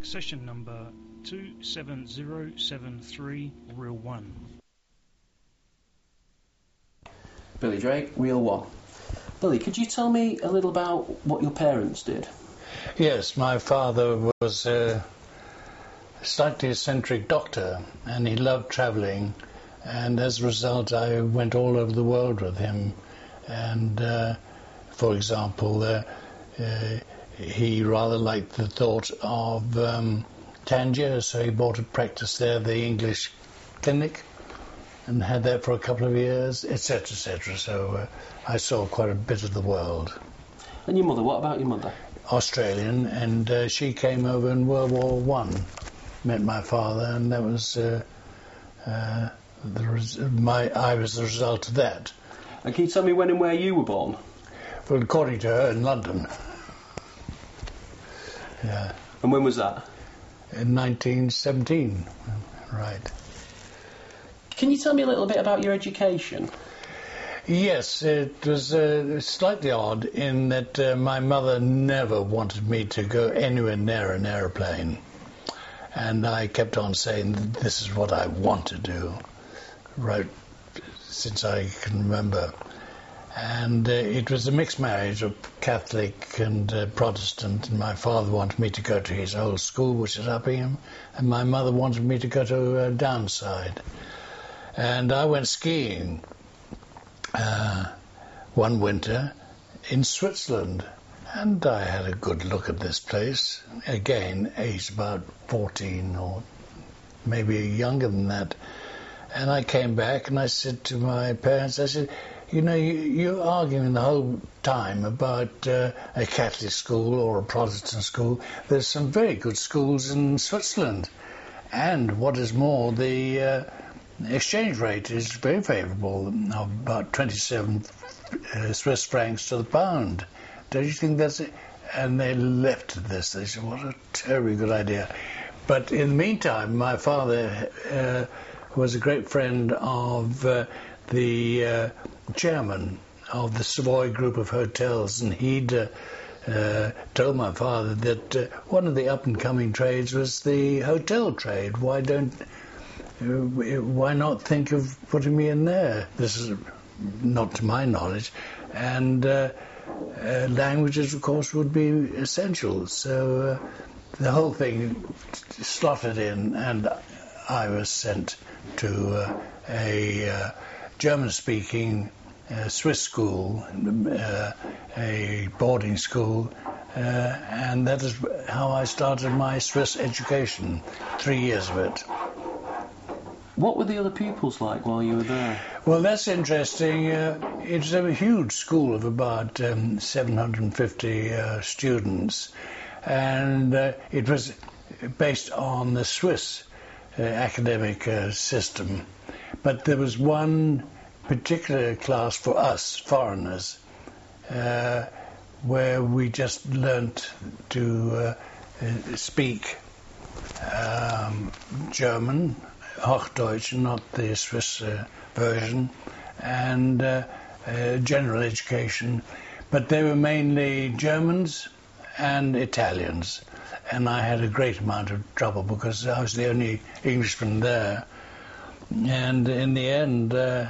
Session number 27073, Reel 1. Billy Drake, Reel 1. Billy, could you tell me a little about what your parents did? Yes, my father was a slightly eccentric doctor, and he loved travelling, and as a result I went all over the world with him. And for example, he rather liked the thought of Tangier, so he bought a practice there, the English clinic, and had that for a couple of years, etc., etc. So I saw quite a bit of the world. And your mother, what about your mother? Australian, and she came over in World War One, met my father, and that was I was the result of that. And can you tell me when and where you were born? Well, according to her, in London. Yeah. And when was that? In 1917, right. Can you tell me a little bit about your education? Yes, it was slightly odd in that my mother never wanted me to go anywhere near an aeroplane. And I kept on saying, this is what I want to do, right since I can remember. And it was a mixed marriage of Catholic and Protestant, and my father wanted me to go to his old school, which is Uppingham, and my mother wanted me to go to Downside. And I went skiing one winter in Switzerland, and I had a good look at this place. Again, aged about 14 or maybe younger than that. And I came back and I said to my parents, I said, you know, you're arguing the whole time about a Catholic school or a Protestant school. There's some very good schools in Switzerland. And what is more, the exchange rate is very favourable, about 27 Swiss francs to the pound. Don't you think that's it? And they left at this. They said, what a terribly good idea. But in the meantime, my father was a great friend of the chairman of the Savoy group of hotels, and he'd told my father that one of the up-and-coming trades was the hotel trade. Why not think of putting me in there? This is not to my knowledge. And languages, of course, would be essential. So the whole thing slotted in, and I was sent to a German-speaking Swiss school, a boarding school, and that is how I started my Swiss education, 3 years of it. What were the other pupils like while you were there? Well, that's interesting. It's a huge school of about 750 students, and it was based on the Swiss academic system. But there was one particular class for us, foreigners, where we just learnt to speak German, Hochdeutsch, not the Swiss version, and general education. But they were mainly Germans and Italians. And I had a great amount of trouble because I was the only Englishman there. And in the end,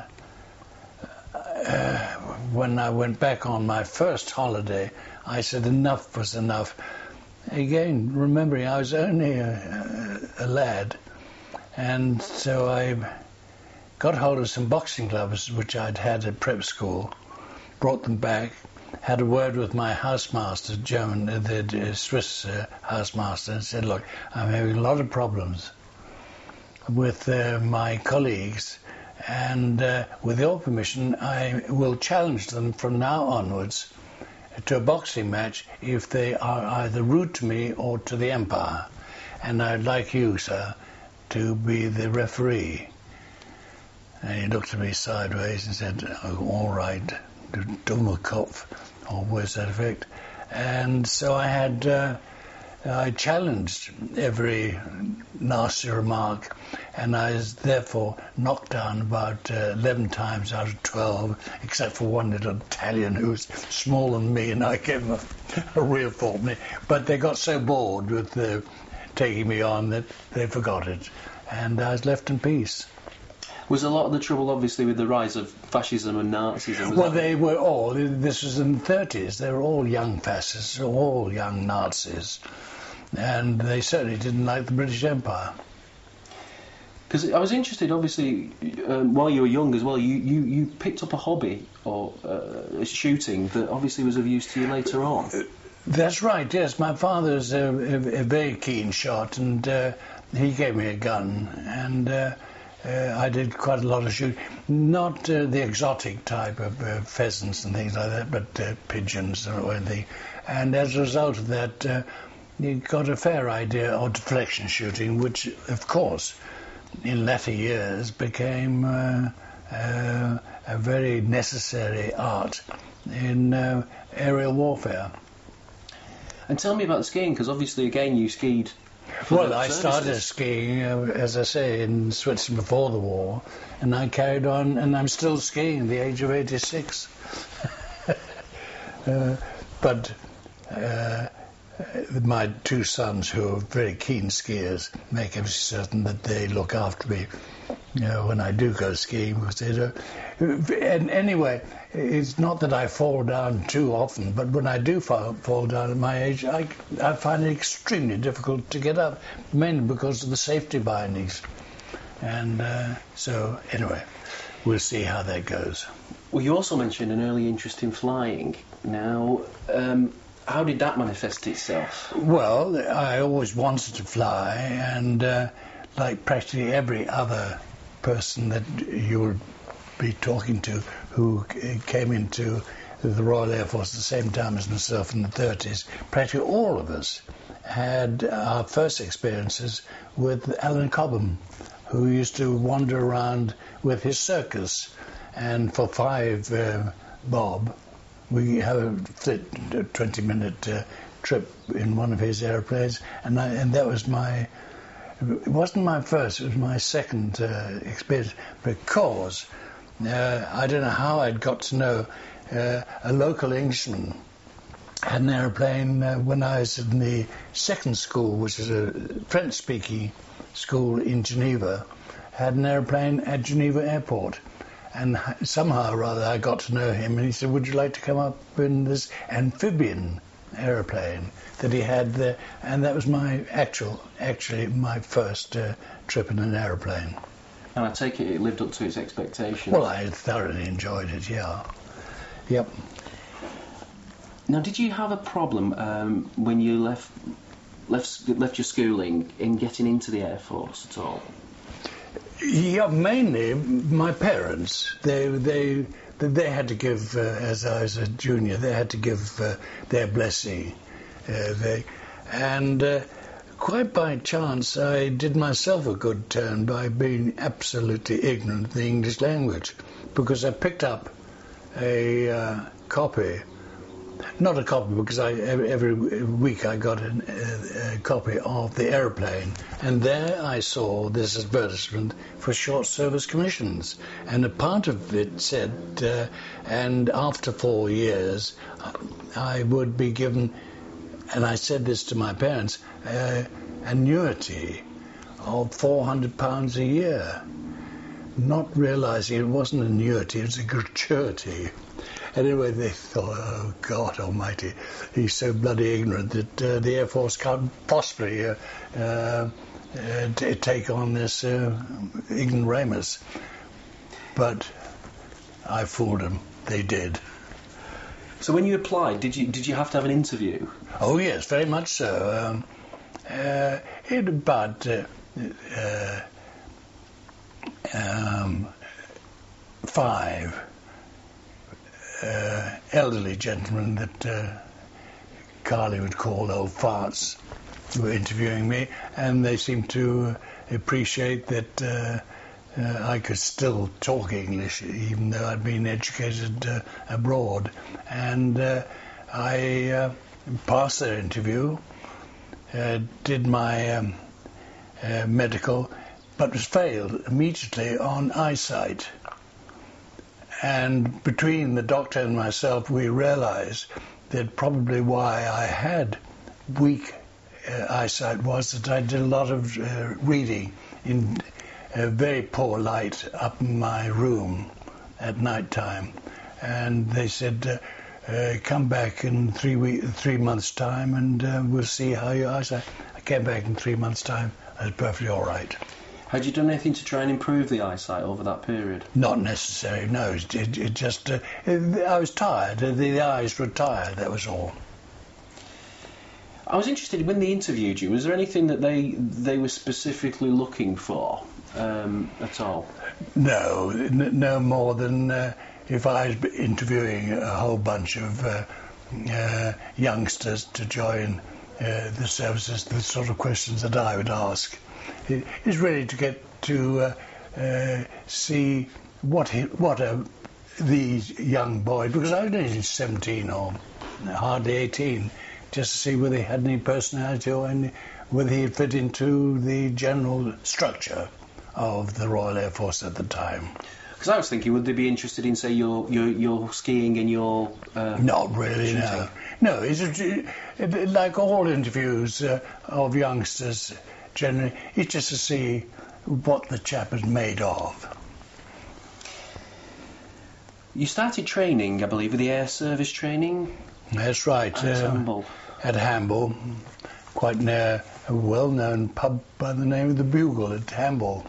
when I went back on my first holiday, I said enough was enough. Again, remembering I was only a lad, and so I got hold of some boxing gloves which I'd had at prep school, brought them back, had a word with my housemaster, the Swiss housemaster, and said, look, I'm having a lot of problems with my colleagues, and with your permission, I will challenge them from now onwards to a boxing match if they are either rude to me or to the Empire. And I'd like you, sir, to be the referee. And he looked at me sideways and said, oh, all right, dumme Kopf, or words to that effect. And so I had, I challenged every nasty remark, and I was therefore knocked down about 11 times out of 12, except for one little Italian who was smaller than me, and I gave him a real thought. But they got so bored with taking me on that they forgot it, and I was left in peace. Was a lot of the trouble, obviously, with the rise of fascism and Nazism? Well, they were all, this was in the 30s, they were all young fascists, all young Nazis, and they certainly didn't like the British Empire. Because I was interested, obviously, while you were young as well, you picked up a hobby, or shooting, that obviously was of use to you later on. That's right, yes. My father's a very keen shot, and he gave me a gun, and I did quite a lot of shooting. Not the exotic type of pheasants and things like that, but pigeons or anything. And as a result of that, you got a fair idea of deflection shooting, which, of course, in latter years became a very necessary art in aerial warfare. And tell me about the skiing, because obviously, again, you skied. Well, I started skiing, as I say, in Switzerland before the war, and I carried on, and I'm still skiing at the age of 86. But my two sons, who are very keen skiers, make absolutely certain that they look after me, when I do go skiing, because they don't. And anyway, it's not that I fall down too often, but when I do fall down at my age, I find it extremely difficult to get up, mainly because of the safety bindings. And so, anyway, we'll see how that goes. Well, you also mentioned an early interest in flying. Now, how did that manifest itself? Well, I always wanted to fly, and like practically every other person that you would be talking to who came into the Royal Air Force at the same time as myself in the 30s, practically all of us had our first experiences with Alan Cobham, who used to wander around with his circus, and for 5 bob, we had a 20-minute trip in one of his airplanes, and that was it wasn't my first, it was my second experience, because I don't know how I'd got to know a local Englishman had an aeroplane when I was in the second school, which is a French-speaking school in Geneva, had an aeroplane at Geneva Airport. And somehow or other I got to know him, and he said, would you like to come up in this amphibian aeroplane that he had there? And that was actually my first trip in an aeroplane. And I take it lived up to its expectations. Well, I thoroughly enjoyed it, yeah. Yep. Now, did you have a problem when you left your schooling in getting into the Air Force at all? Yeah, mainly my parents. They had to give, as I was a junior, they had to give their blessing. Quite by chance, I did myself a good turn by being absolutely ignorant of the English language, because I picked up a copy. Not a copy, because every week I got a copy of the aeroplane, and there I saw this advertisement for short service commissions, and a part of it said, and after 4 years I would be given, and I said this to my parents, annuity of £400 a year, not realising it wasn't an annuity, it was a gratuity. Anyway, they thought, oh, God almighty, he's so bloody ignorant that the Air Force can't possibly take on this ignoramus. But I fooled them. They did. So when you applied, did you have to have an interview? Oh, yes, very much so. In about 5 elderly gentlemen that Carly would call old farts were interviewing me, and they seemed to appreciate that I could still talk English even though I'd been educated abroad, and I passed their interview, did my medical, but was failed immediately on eyesight. And between the doctor and myself, we realized that probably why I had weak eyesight was that I did a lot of reading in very poor light up in my room at night time. And they said, come back in 3 months' time and we'll see how your eyesight. I came back in 3 months' time. I was perfectly all right. Had you done anything to try and improve the eyesight over that period? Not necessary, no. It just... I was tired. The eyes were tired, that was all. I was interested, when they interviewed you, was there anything that they were specifically looking for at all? No, no more than if I was interviewing a whole bunch of youngsters to join the services, the sort of questions that I would ask. It is really to get to see what these young boys, because I was only 17 or hardly 18, just to see whether he had any personality or whether he fit into the general structure of the Royal Air Force at the time. Because I was thinking, would they be interested in, say, your skiing and your... Not really, shooting? no. No, it's like all interviews of youngsters, generally, it's just to see what the chap is made of. You started training, I believe, with the air service training? That's right. At Hamble. At Hamble, quite near a well-known pub by the name of the Bugle at Hamble.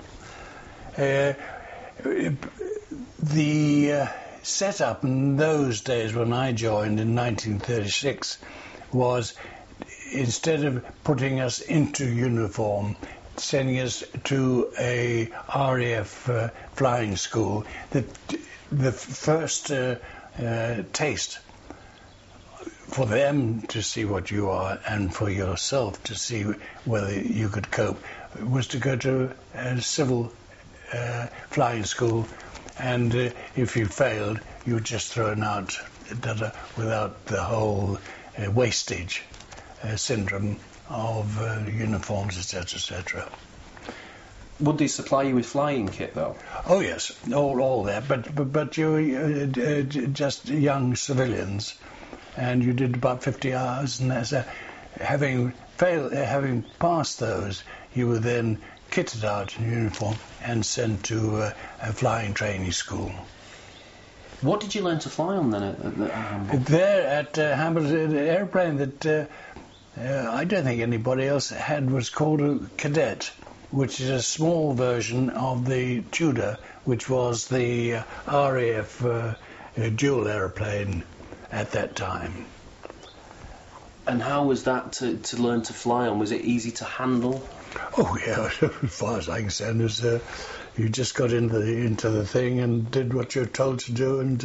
The setup in those days when I joined in 1936 was, instead of putting us into uniform, sending us to a RAF flying school, the first taste for them to see what you are and for yourself to see whether you could cope was to go to a civil flying school, and if you failed, you were just thrown out without the whole wastage syndrome of uniforms, etc., etc. Would they supply you with flying kit, though? Oh yes, all that. But you were just young civilians, and you did about 50 hours, and having passed those, you were then kitted out in uniform and sent to a flying training school. What did you learn to fly on then at Hamble? There at Hamble, the airplane that I don't think anybody else had was called a Cadet, which is a small version of the Tudor, which was the RAF dual airplane at that time. And how was that to learn to fly on? Was it easy to handle? Oh yeah, as far as I can say, you just got into the thing and did what you're told to do, and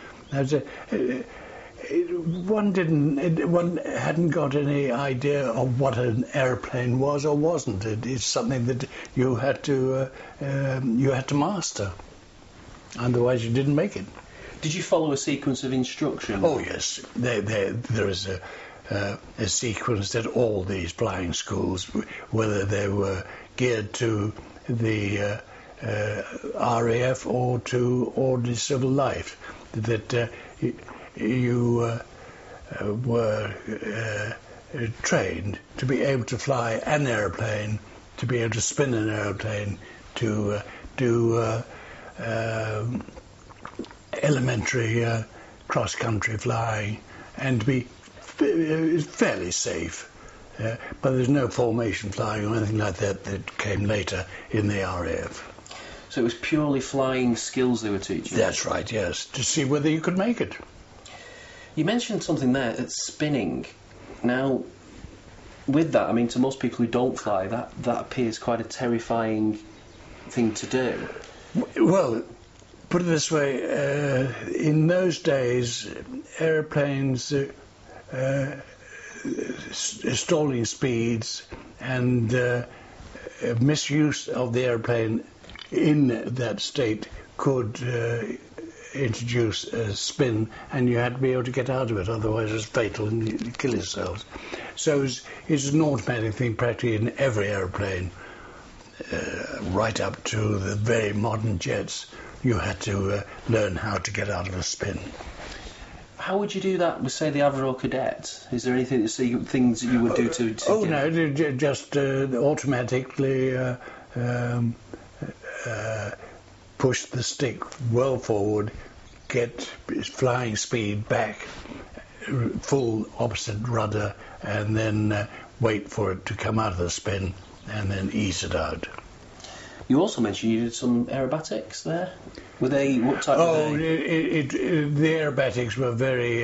one hadn't got any idea of what an airplane was or wasn't. It's something that you had to master, otherwise you didn't make it. Did you follow a sequence of instruction? Oh yes, there is a sequence that all these flying schools, whether they were geared to the RAF or to ordinary civil life, that you were trained to be able to fly an airplane, to be able to spin an airplane, to do elementary cross-country flying, and to be fairly safe. But there's no formation flying or anything like that that came later in the RAF. So it was purely flying skills they were teaching? That's right, yes, to see whether you could make it. You mentioned something there, it's spinning. Now, with that, I mean, to most people who don't fly, that appears quite a terrifying thing to do. Well, put it this way, in those days, airplanes, stalling speeds and misuse of the airplane in that state could introduce a spin, and you had to be able to get out of it, otherwise it was fatal and you'd kill yourselves. So it's an automatic thing practically in every airplane, right up to the very modern jets. You had to learn how to get out of a spin. How would you do that with, say, the Avro Cadet? Is there anything things that you would do to Oh get- no, just automatically push the stick well forward, get flying speed back, full opposite rudder, and then wait for it to come out of the spin, and then ease it out. You also mentioned you did some aerobatics there. Were they, what type Oh, were they? the aerobatics were very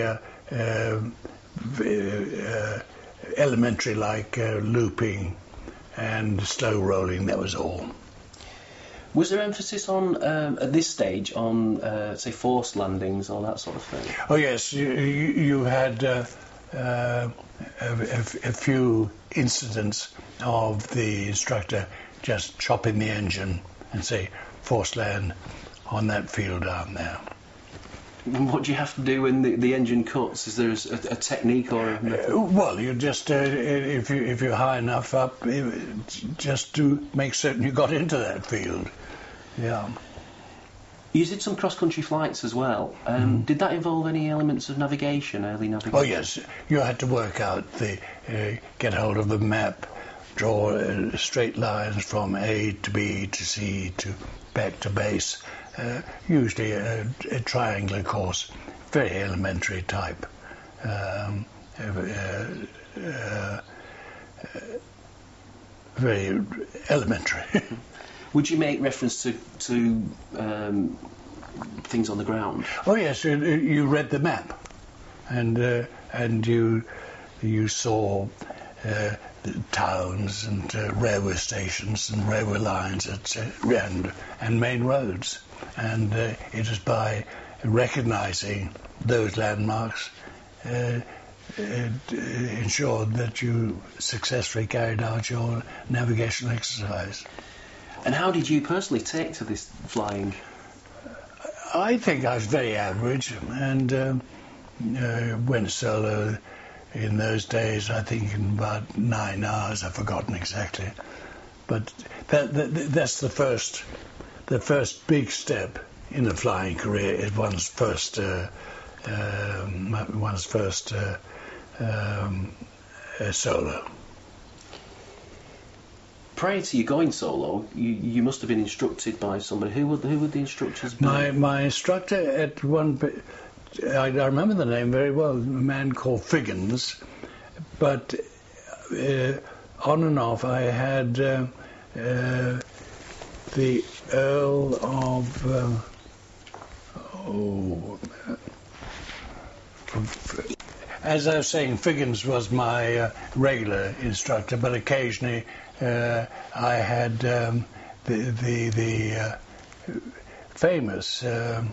elementary, like looping and slow rolling. That was all. Was there emphasis on, at this stage, on, say, forced landings or that sort of thing? Oh yes, you had a few incidents of the instructor just chopping the engine and say, force land on that field down there. What do you have to do when the engine cuts? Is there a technique or a method? Well, you just if you're high enough up, just to make certain you got into that field. Yeah. You did some cross-country flights as well. Did that involve any elements of navigation, early navigation? Oh yes, you had to work out get hold of the map, draw straight lines from A to B to C to back to base. Usually a triangular course, very elementary type. Very elementary. Would you make reference to things on the ground? Oh yes, you read the map, and you saw towns and railway stations and railway lines, and main roads, and it is by recognising those landmarks ensured that you successfully carried out your navigational exercise. And how did you personally take to this flying? I think I was very average, and went solo in those days, I think in about 9 hours. I've forgotten exactly, but that's the first big step in the flying career. Is one's first solo. Prior to you going solo, you must have been instructed by somebody. Who would the instructors be? My instructor at one. I remember the name very well, a man called Figgins, but on and off I had the Earl of... as I was saying, Figgins was my regular instructor, but occasionally I had the famous...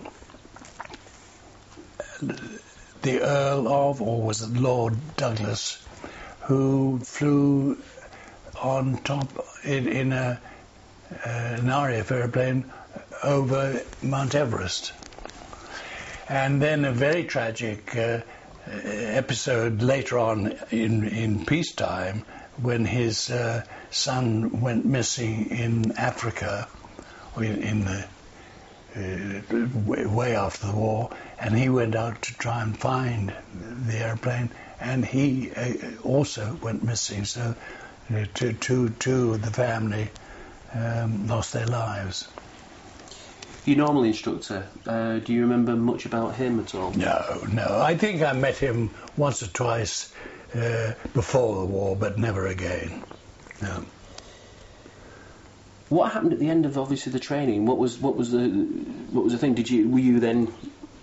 the Earl of, or was it Lord Douglas, who flew on top in an RAF airplane over Mount Everest. And then a very tragic episode later on in peacetime, when his son went missing in Africa, in the way after the war, and he went out to try and find the airplane, and he also went missing. So two of the family lost their lives. Your normal instructor, do you remember much about him at all? No. I think I met him once or twice before the war, but never again. No. What happened at the end of obviously the training? What was the thing? Were you then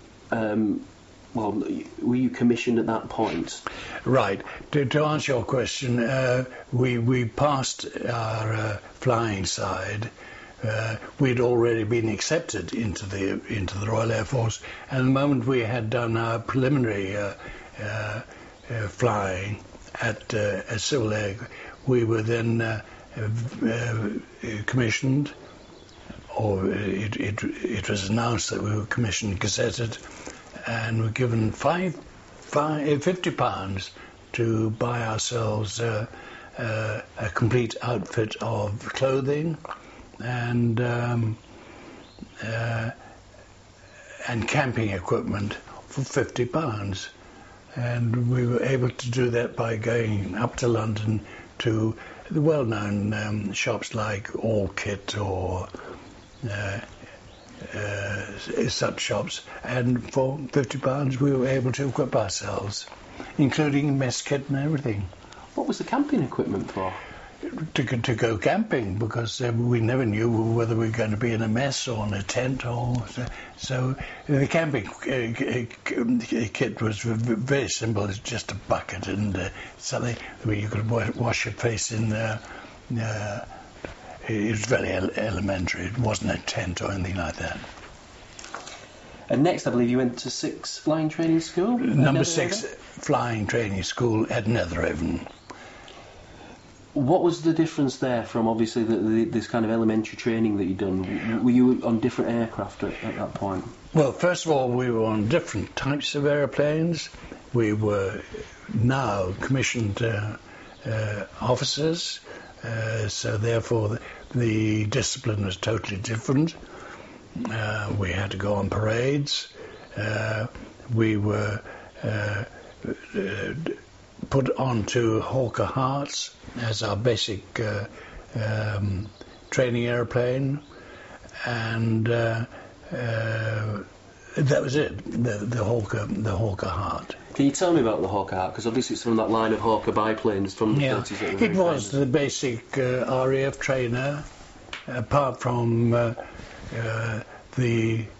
were you commissioned at that point? Right. To answer your question, we passed our flying side. We'd already been accepted into the Royal Air Force, and the moment we had done our preliminary flying at Civil Air, we were then commissioned, or it was announced that we were commissioned, gazetted, and were given £50 to buy ourselves a complete outfit of clothing and camping equipment, for £50. And we were able to do that by going up to London to the well-known shops like All Kit or such shops, and for £50 we were able to equip ourselves, including mess kit and everything. What was the camping equipment for? To go camping, because we never knew whether we were going to be in a mess or in a tent, or so the camping kit was very simple. It's just a bucket and something where you could wash your face in. It was very elementary. It wasn't a tent or anything like that. And next, I believe you went to 6 Flying Training School? Number 6 Flying Training School at Netheravon. What was the difference there from, obviously, this kind of elementary training that you'd done? Were you on different aircraft at that point? Well, first of all, we were on different types of aeroplanes. We were now commissioned officers, so therefore the discipline was totally different. We had to go on parades. We were put onto Hawker Harts as our basic training aeroplane, and that was it. The Hawker Hart. Can you tell me about the Hawker Hart? Because obviously it's from that line of Hawker biplanes from the 30s. That It was the basic RAF trainer, apart from the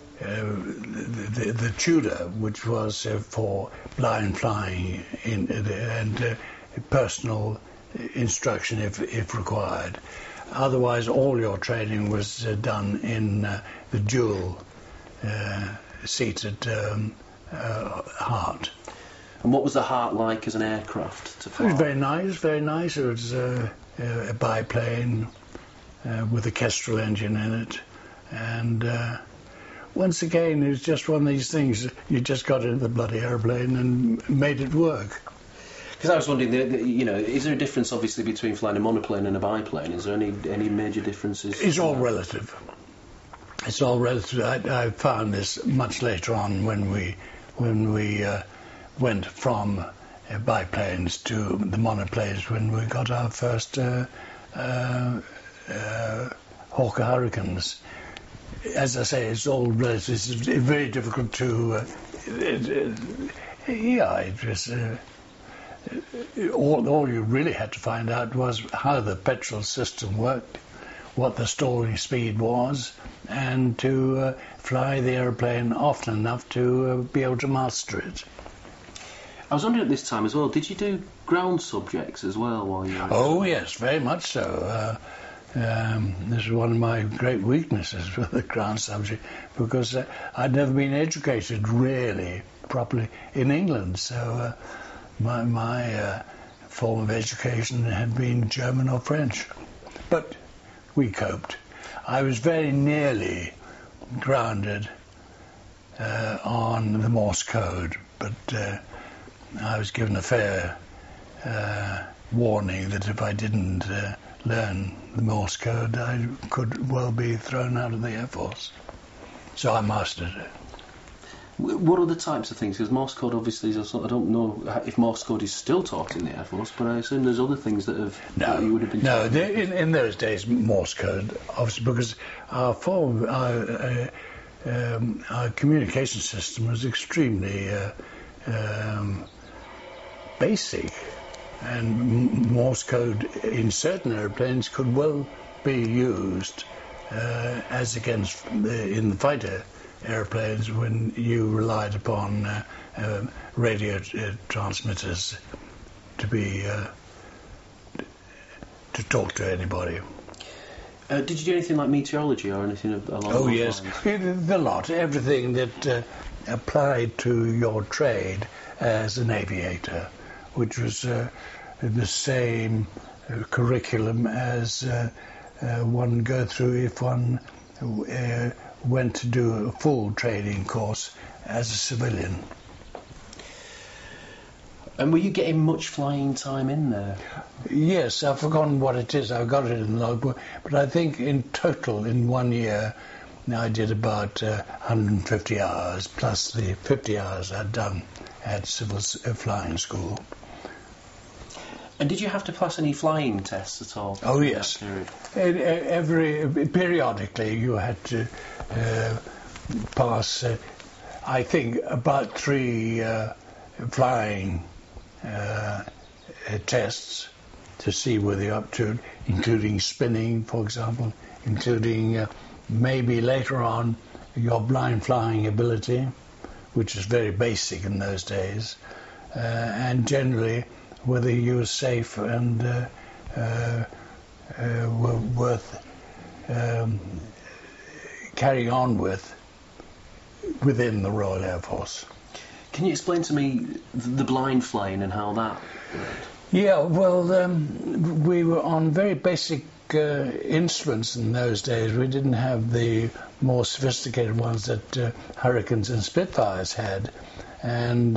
Tudor, which was for blind flying and personal instruction if required. Otherwise, all your training was done in the dual seated Hart. And what was the Hart like as an aircraft to fly? It was very nice, very nice. It was a biplane with a Kestrel engine in it, and once again, it was just one of these things. You just got into the bloody aeroplane and made it work. Because I was wondering, is there a difference, obviously, between flying a monoplane and a biplane? Is there any major differences? It's all relative. It's all relative. I found this much later on when we went from biplanes to the monoplanes, when we got our first Hawker Hurricanes. As I say, it's all relative. It's very difficult to. It was. All you really had to find out was how the petrol system worked, what the stalling speed was, and to fly the aeroplane often enough to be able to master it. I was wondering at this time as well, did you do ground subjects as well while you were... Oh yes, very much so. This is one of my great weaknesses with the ground subject, because I'd never been educated really properly in England, so my form of education had been German or French. But we coped. I was very nearly grounded on the Morse code, but I was given a fair warning that if I didn't learn the Morse code, I could well be thrown out of the Air Force. So I mastered it. What other types of things? Because Morse code obviously is I don't know if Morse code is still taught in the Air Force, but I assume there's other things that you would have been taught. No, in those days, Morse code, obviously, because our communication system was extremely basic, and Morse code in certain airplanes could well be used as against in the fighter airplanes when you relied upon radio transmitters to be to talk to anybody. Did you do anything like meteorology or anything along those yes, lines? The lot, everything that applied to your trade as an aviator, which was the same curriculum as one go through if one went to do a full training course as a civilian. And were you getting much flying time in there? Yes, I've forgotten what it is. I've got it in the logbook, but I think in total in 1 year I did about 150 hours plus the 50 hours I'd done at civil flying school. And did you have to pass any flying tests at all? Oh yes. Periodically you had to pass. I think about 3 flying tests to see whether you're up to it, including spinning, for example, including maybe later on your blind flying ability, which is very basic in those days, and generally whether you were safe and were worth carrying on with within the Royal Air Force. Can you explain to me the blind flying and how that worked? Yeah, well, we were on very basic instruments in those days. We didn't have the more sophisticated ones that Hurricanes and Spitfires had, and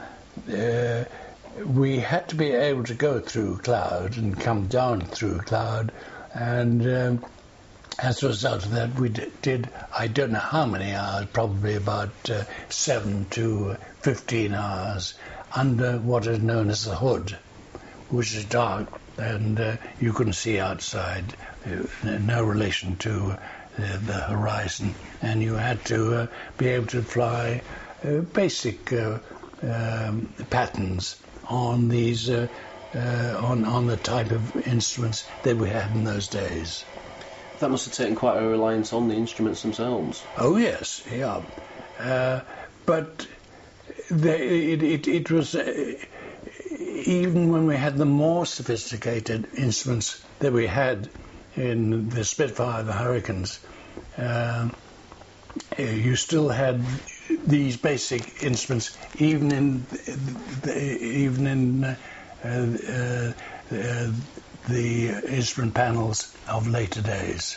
we had to be able to go through cloud and come down through cloud, and as a result of that, we did, I don't know how many hours, probably about 7 to 15 hours under what is known as the hood, which is dark and you couldn't see outside, no relation to the horizon, and you had to be able to fly basic patterns on these on the type of instruments that we had in those days. That must have taken quite a reliance on the instruments themselves. Oh yes, yeah, but it was even when we had the more sophisticated instruments that we had in the Spitfire, the Hurricanes, you still had these basic instruments even in the instrument panels of later days.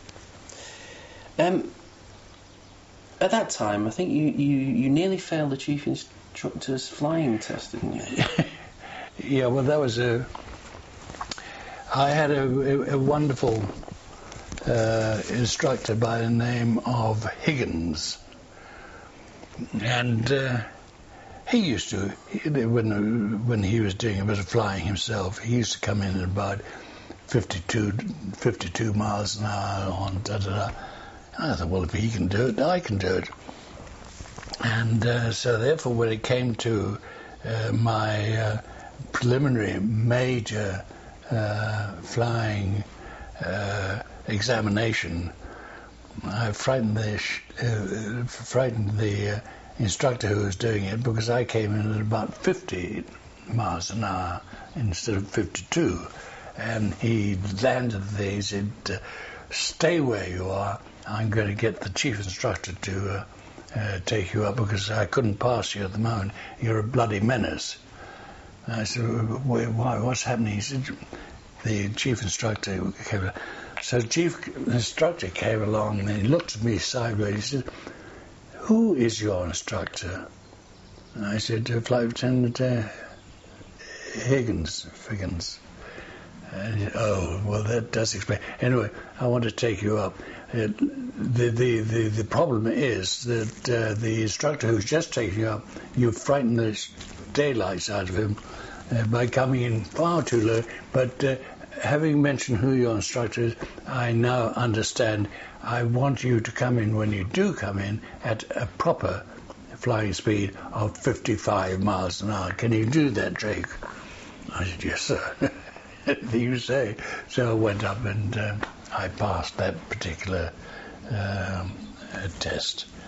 At that time, I think you nearly failed the chief instructor's flying test, didn't you? Yeah, well, that was I had a wonderful instructor by the name of Higgins, and he used to, when he was doing a bit of flying himself, he used to come in at about 52 miles an hour on da-da-da. I thought, well, if he can do it, I can do it. And so therefore, when it came to my preliminary major flying examination, I frightened the instructor who was doing it, because I came in at about 50 miles an hour instead of 52, and he landed there. He said, "Stay where you are. I'm going to get the chief instructor to take you up, because I couldn't pass you at the moment. You're a bloody menace." And I said, "Why? What's happening?" He said, the chief instructor came. So the chief instructor came along, and he looked at me sideways. He said, "Who is your instructor?" And I said, "Flight Lieutenant Higgins." And he said, "Oh, well, that does explain. Anyway, I want to take you up. The problem is that the instructor who's just taken you up, you've frightened the daylights out of him by coming in far too low. But having mentioned who your instructor is, I now understand. I want you to come in, when you do come in, at a proper flying speed of 55 miles an hour. Can you do that, Drake?" I said, "Yes, sir." Anything you say. So I went up and I passed that particular test.